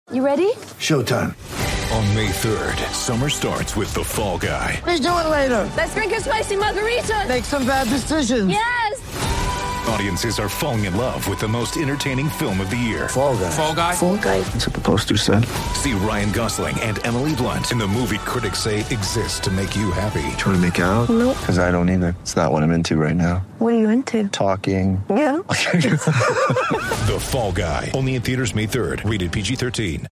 You ready? Showtime. On May 3rd, summer starts with The Fall Guy. Let's do it later. Let's drink a spicy margarita. Make some bad decisions. Yes. Audiences are falling in love with the most entertaining film of the year. Fall Guy. Fall Guy? Fall guy. That's what the poster said. See Ryan Gosling and Emily Blunt in the movie critics say exists to make you happy. Trying to make it out? Nope. Because I don't either. It's not what I'm into right now. What are you into? Talking. Yeah. The Fall Guy. Only in theaters May 3rd. Rated PG-13.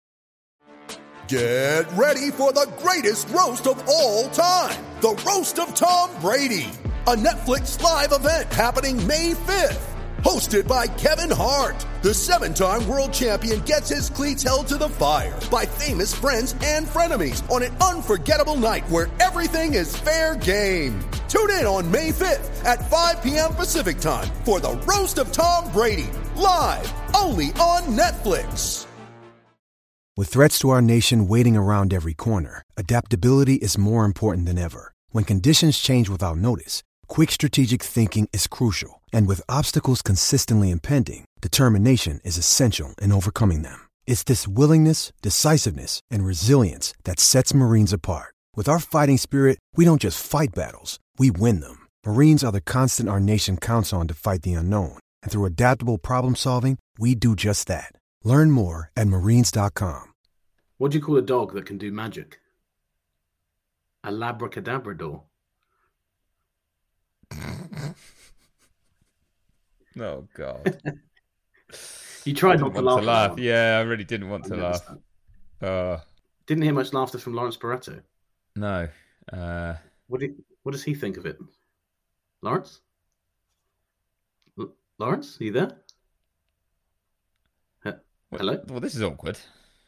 Get ready for the greatest roast of all time. The Roast of Tom Brady. A Netflix live event happening May 5th. Hosted by Kevin Hart. The 7-time world champion gets his cleats held to the fire by famous friends and frenemies on an unforgettable night where everything is fair game. Tune in on May 5th at 5 p.m. Pacific time for the Roast of Tom Brady. Live only on Netflix. With threats to our nation waiting around every corner, adaptability is more important than ever. When conditions change without notice, quick strategic thinking is crucial. And with obstacles consistently impending, determination is essential in overcoming them. It's this willingness, decisiveness, and resilience that sets Marines apart. With our fighting spirit, we don't just fight battles, we win them. Marines are the constant our nation counts on to fight the unknown. And through adaptable problem solving, we do just that. Learn more at marines.com. What do you call a dog that can do magic? A labracadabrador. Oh, God. You tried not not to to laugh. Yeah, I really didn't want to laugh. Didn't hear much laughter from Lawrence Barretto. No. What does he think of it? Lawrence? Lawrence, are you there? Hello? Well, this is awkward.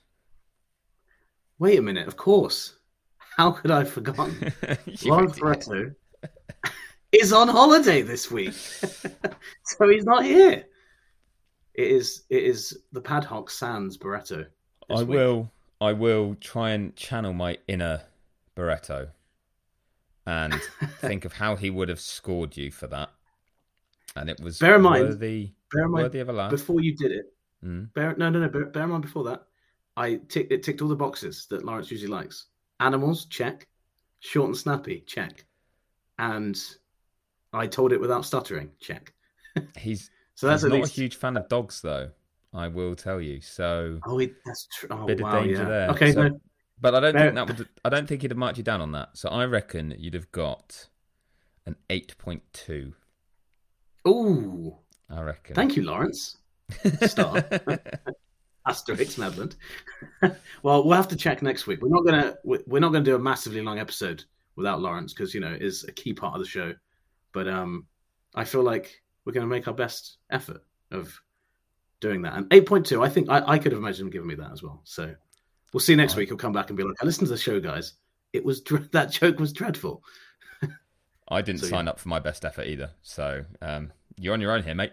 Wait a minute, of course. How could I have forgotten? Lawrence Barretto is on holiday this week. So he's not here. It is the Padhock sans Barretto. I will try and channel my inner Barretto and think of how he would have scored you for that. And it was worthy of a laugh. Before you did it. Bear in mind before that, it ticked all the boxes that Lawrence usually likes. Animals, check. Short and snappy, check. And I told it without stuttering, check. He's not a huge fan of dogs, though. I will tell you. So that's true. Oh, bit of danger there. Okay, so, no. But I don't think he'd have marked you down on that. So I reckon you'd have got an 8.2. Ooh, I reckon. Thank you, Lawrence. Star. Asterix, Madland. Well, we'll have to check next week. We're not gonna do a massively long episode without Lawrence because is a key part of the show. But I feel like we're going to make our best effort of doing that. And 8.2, I think I could have imagined him giving me that as well. So we'll see next week. He'll come back and be like, "I listened to the show, guys. It was that joke was dreadful." I didn't sign up for my best effort either. So you're on your own here, mate.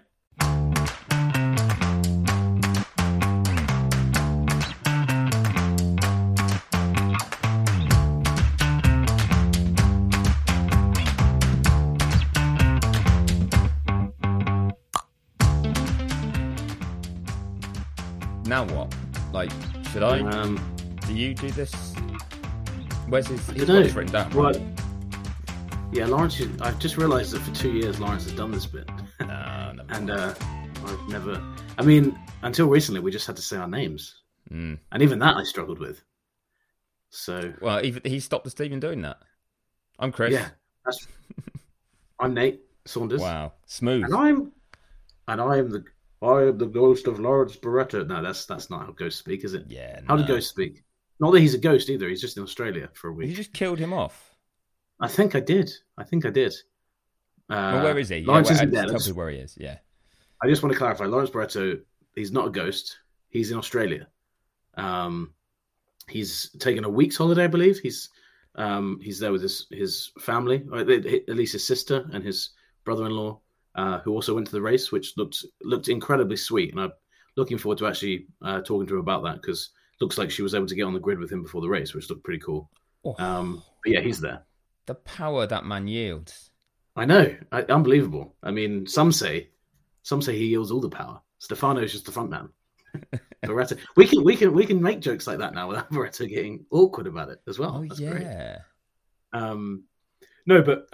Now what? Like, should I? Do you do this? Where's his written down? Well, yeah, Lawrence. I've just realised that for 2 years Lawrence has done this bit, and I've never. I mean, until recently, we just had to say our names, and even that I struggled with. So, well, he stopped us even doing that. I'm Chris. Yeah, I'm Nate Saunders. Wow, smooth. And I am the ghost of Lawrence Barretto. No, that's not how ghosts speak, is it? Yeah. How do ghosts speak? Not that he's a ghost either. He's just in Australia for a week. You just killed him off. I think I did. Well, where is he? Lawrence isn't there. Tell me where he is. Yeah. I just want to clarify. Lawrence Barretto, he's not a ghost. He's in Australia. He's taken a week's holiday, I believe. He's there with his family, or at least his sister and his brother-in-law, who also went to the race, which looked incredibly sweet. And I'm looking forward to actually talking to her about that because it looks like she was able to get on the grid with him before the race, which looked pretty cool. Oh. But yeah, he's there. The power that man yields. I know. Unbelievable. I mean, some say he yields all the power. Stefano's just the front man. Barreto. We can make jokes like that now without Barreto getting awkward about it as well. Oh, That's yeah. great. No, but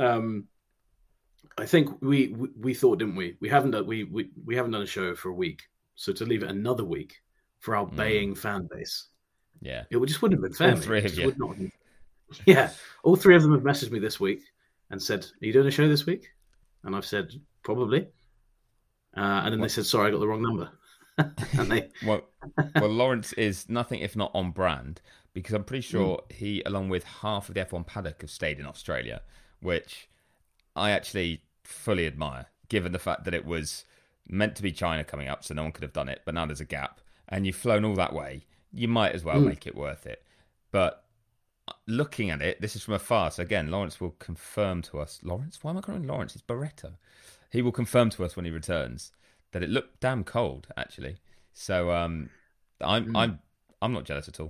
I think we thought, didn't we? We haven't done a show for a week, so to leave it another week for our baying fan base, it just wouldn't have been fair. All three of you. Yeah, all three of them have messaged me this week and said, "Are you doing a show this week?" And I've said, "Probably." And then they said, "Sorry, I got the wrong number." And they well, Lawrence is nothing if not on brand, because I'm pretty sure he, along with half of the F1 paddock, have stayed in Australia, which I actually fully admire, given the fact that it was meant to be China coming up, so no one could have done it, but now there's a gap, and you've flown all that way, you might as well make it worth it. But looking at it, this is from afar, so again, Lawrence will confirm to us. Lawrence? Why am I calling him Lawrence? It's Barreto. He will confirm to us when he returns that it looked damn cold, actually. So I'm not jealous at all.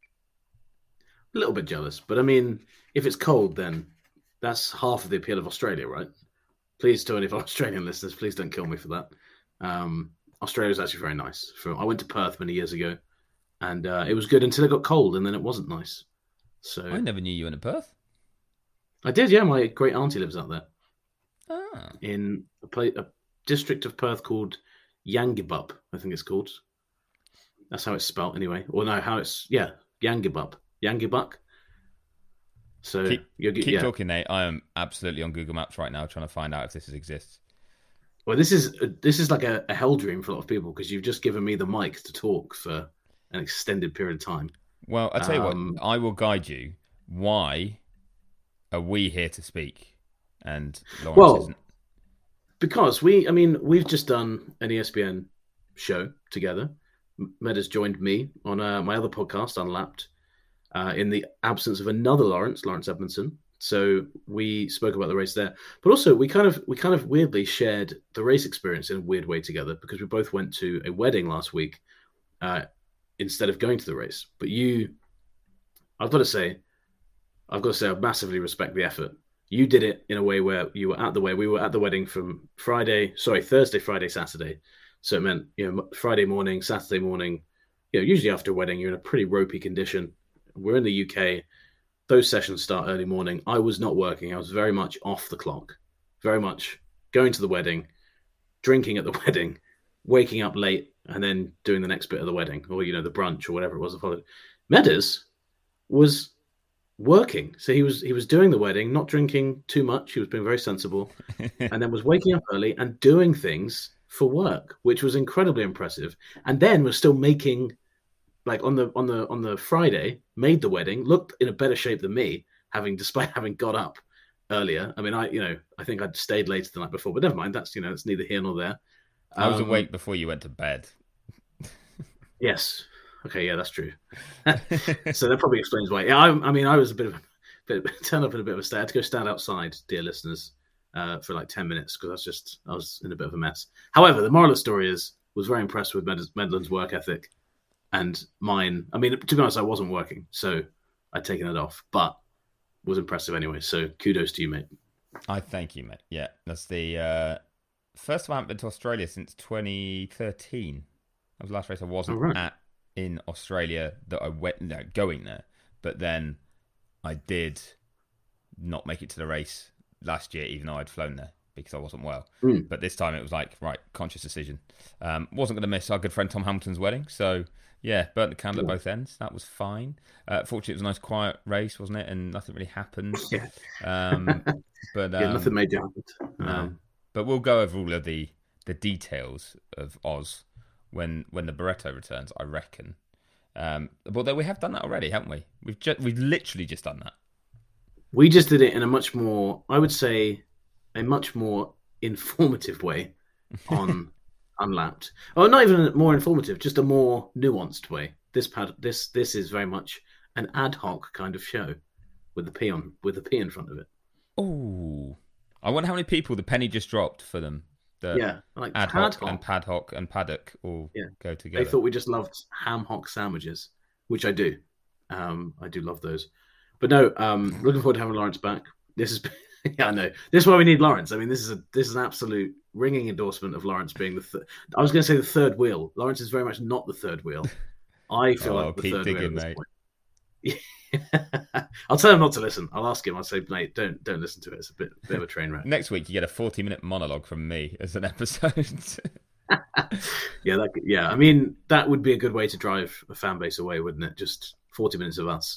A little bit jealous, but I mean, if it's cold, then that's half of the appeal of Australia, right? Please, to any of our Australian listeners, please don't kill me for that. Australia is actually very nice. I went to Perth many years ago, and it was good until it got cold, and then it wasn't nice. So I never knew you were in Perth. I did, yeah. My great auntie lives out there. Ah. In a district of Perth called Yangebup, I think it's called. That's how it's spelt, anyway. Or no, Yangebup. Yangebuck. So keep talking, Nate. I am absolutely on Google Maps right now trying to find out if this exists. Well, this is like a hell dream for a lot of people, because you've just given me the mic to talk for an extended period of time. Well, I'll tell you what, I will guide you. Why are we here to speak and Lawrence isn't? Because we've just done an ESPN show together. Med has joined me on my other podcast, Unlapped, in the absence of another Lawrence Edmondson. So we spoke about the race there, but also we kind of weirdly shared the race experience in a weird way together, because we both went to a wedding last week instead of going to the race. But I've got to say, I massively respect the effort. You did it in a way where you were at the wedding. We were at the wedding from Thursday, Friday, Saturday. So it meant, Friday morning, Saturday morning, usually after a wedding, you're in a pretty ropey condition. We're in the UK. Those sessions start early morning. I was not working. I was very much off the clock, very much going to the wedding, drinking at the wedding, waking up late, and then doing the next bit of the wedding, or, the brunch or whatever it was that followed. Meadows was working. So he was doing the wedding, not drinking too much. He was being very sensible, and then was waking up early and doing things for work, which was incredibly impressive. And then was still making, like on the Friday, made the wedding, looked in a better shape than me, despite having got up earlier. I mean, I think I'd stayed later the night before, but never mind. That's it's neither here nor there. I was awake before you went to bed. Yes. Okay, yeah, that's true. So that probably explains why. Yeah, I was turned up in a bit of a state. I had to go stand outside, dear listeners, for like 10 minutes, because I was in a bit of a mess. However, the moral of the story was very impressed with Medland's work ethic and mine. I mean, to be honest, I wasn't working, so I'd taken it off, but was impressive anyway. So kudos to you, mate. I thank you, mate. Yeah, that's the first time I haven't been to Australia since 2013. That was the last race I wasn't at in Australia that I went going there, but then I did not make it to the race last year, even though I'd flown there because I wasn't well. But this time it was like, right, conscious decision. Wasn't going to miss our good friend Tom Hamilton's wedding, so yeah, burnt the candle at both ends. That was fine. Fortunately, it was a nice quiet race, wasn't it? And nothing really happened. But nothing major happened. But we'll go over all of the details of Oz when the Barreto returns, I reckon. Although we have done that already, haven't we? We've literally just done that. We just did it in a much more, I would say, a much more informative way on Unlapped. Oh, not even more informative, just a more nuanced way. This is very much an ad hoc kind of show with the P in front of it. Oh, I wonder how many people the penny just dropped for them. Like ad hoc and padhock and paddock all go together. They thought we just loved ham hock sandwiches, which I do. I do love those. But no, looking forward to having Lawrence back. This Yeah, I know. This is why we need Lawrence. I mean, this is an absolute ringing endorsement of Lawrence being the I was going to say the third wheel. Lawrence is very much not the third wheel. I feel like the third wheel at this point. I'll tell him not to listen. I'll ask him. I'll say, mate, don't listen to it. It's a bit of a train wreck. Next week, you get a 40-minute monologue from me as an episode. Yeah. I mean, that would be a good way to drive a fan base away, wouldn't it? Just 40 minutes of us.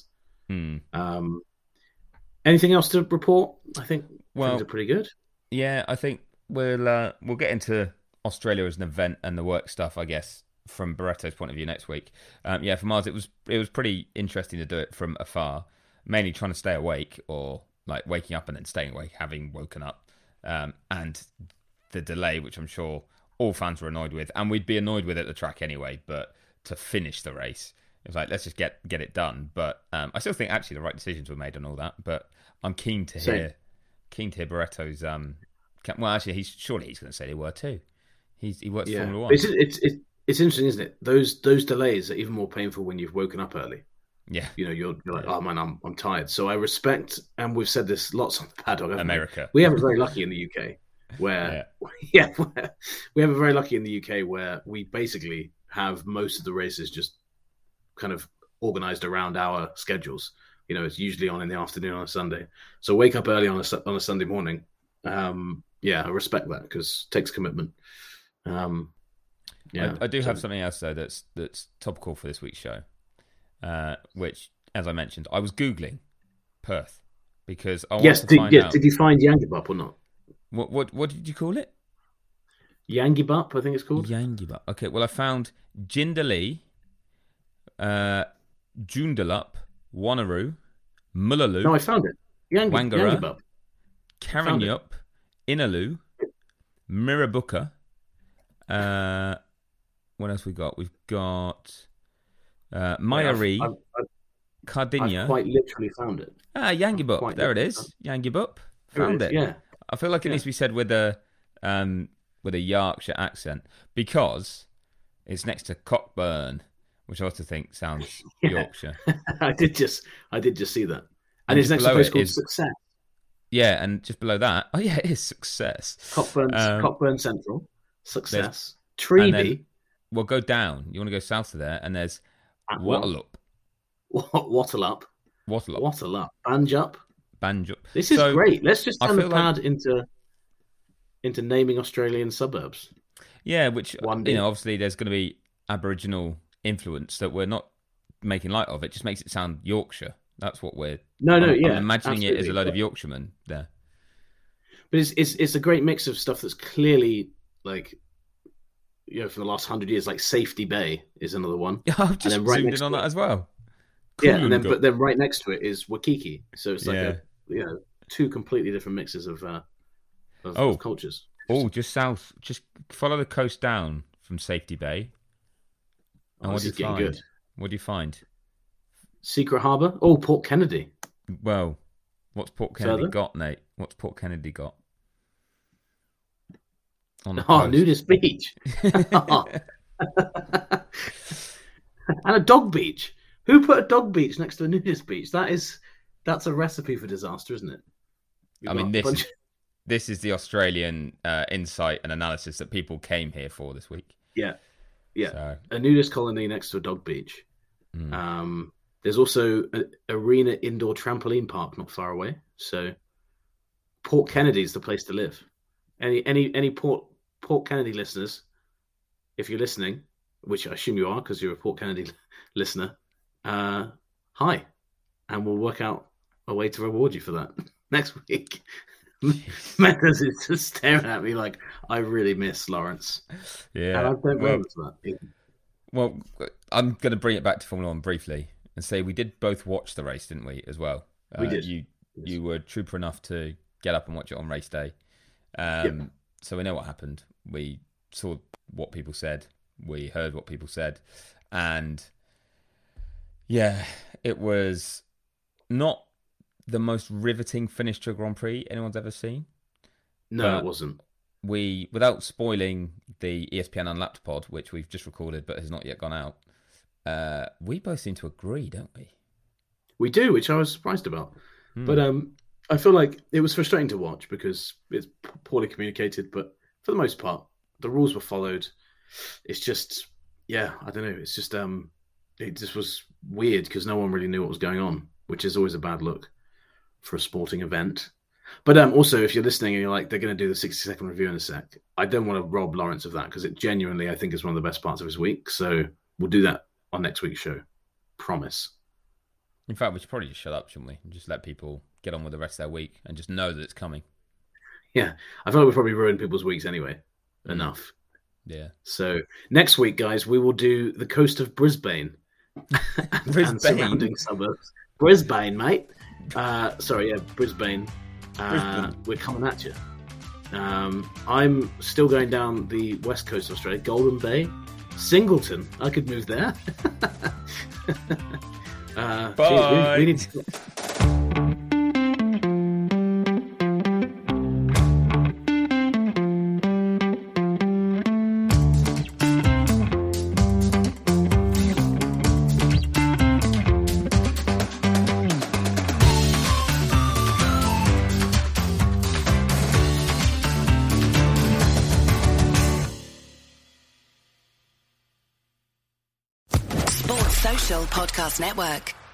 Anything else to report? I think things are pretty good. Yeah, I think we'll get into Australia as an event and the work stuff, I guess, from Barretto's point of view next week. For Mars, it was pretty interesting to do it from afar, mainly trying to stay awake or like waking up and then staying awake, having woken up, and the delay, which I'm sure all fans were annoyed with, and we'd be annoyed with at the track anyway. But to finish the race, it was like, let's just get it done. But I still think actually the right decisions were made on all that. But I'm keen to hear Barretto's. Well, actually, he's going to say they were too. He works for Formula One. It's interesting, isn't it? Those delays are even more painful when you've woken up early. Yeah, you're like, oh man, I'm tired. So I respect, and we've said this lots on the paddock. America, we have it very lucky in the UK, where we have it very lucky in the UK where we basically have most of the races just kind of organised around our schedules. It's usually on in the afternoon on a Sunday. So wake up early on a Sunday morning. I respect that because it takes commitment. I do have something else though that's topical for this week's show, which, as I mentioned, I was Googling Perth because I wanted to find out. Did you find Yangebup or not? What did you call it? Yangebup, I think it's called. Yangebup. Okay, well I found Jindalee, Joondalup, Wanneroo, Mullaloo. No, I found it. Wangara, Karrinyup, Inaloo, Mirrabooka. What else we got? We've got Mayari, Cardinia. I quite literally found it. Yangebup. There it is. Yangebup. Found it. Yeah. I feel like it needs to be said with a Yorkshire accent because it's next to Cockburn, which I also think sounds Yorkshire. I did just see that. And it's next to a place called Success. Yeah, and just below that, it is Success. Cockburn Central, Success, Treeby. We'll go down. You want to go south of there, and there's Wattleup. Wattleup. Banjup. This is great. Let's just turn the pad into naming Australian suburbs. Yeah, which obviously there's going to be Aboriginal influence that we're not making light of. It just makes it sound Yorkshire. That's what we're. I'm imagining it as a load of Yorkshiremen there. But it's a great mix of stuff that's clearly like, for the last 100 years, like Safety Bay is another one. I've just zoomed in on that as well. Yeah, but then right next to it is Waikiki. So it's like two completely different mixes of cultures. Oh, just south. Just follow the coast down from Safety Bay. And what do you find? Good. What do you find? Secret Harbour. Oh, Port Kennedy. Well, what's Port Kennedy got, Nate? What's Port Kennedy got? Nudist beach. And a dog beach. Who put a dog beach next to a nudist beach? That's a recipe for disaster, isn't it? This is the Australian insight and analysis that people came here for this week. Yeah. So. A nudist colony next to a dog beach. There's also an arena indoor trampoline park not far away. So Port Kennedy is the place to live. Any Port Kennedy listeners, if you're listening, which I assume you are because you're a Port Kennedy listener, hi, and we'll work out a way to reward you for that next week. Meadows is just staring at me like, I really miss Lawrence. Yeah. And I don't remember that. Well, I'm going to bring it back to Formula One briefly and say we did both watch the race, didn't we, as well? We did. You were trooper enough to get up and watch it on race day. So we know what happened. We saw what people said. We heard what people said. And it was not the most riveting finish to a Grand Prix anyone's ever seen. No, it wasn't. We, without spoiling the ESPN Unlapped pod, which we've just recorded but has not yet gone out, we both seem to agree, don't we? We do, which I was surprised about. But I feel like it was frustrating to watch because it's poorly communicated, but for the most part, the rules were followed. It's just, I don't know. It's just, it just was weird because no one really knew what was going on, which is always a bad look for a sporting event. But also, if you're listening and you're like, they're going to do the 60-second review in a sec, I don't want to rob Lawrence of that because it genuinely, I think, is one of the best parts of his week. So we'll do that on next week's show. Promise. In fact, we should probably just shut up, shouldn't we? And just let people get on with the rest of their week and just know that it's coming. Yeah. I feel like we've probably ruined people's weeks anyway. Enough. Yeah. So next week, guys, we will do the coast of Brisbane. and surrounding suburbs. Brisbane, mate. Brisbane. We're coming at you. I'm still going down the west coast of Australia, Golden Bay, Singleton. I could move there. Bye. We need to... Podcast Network.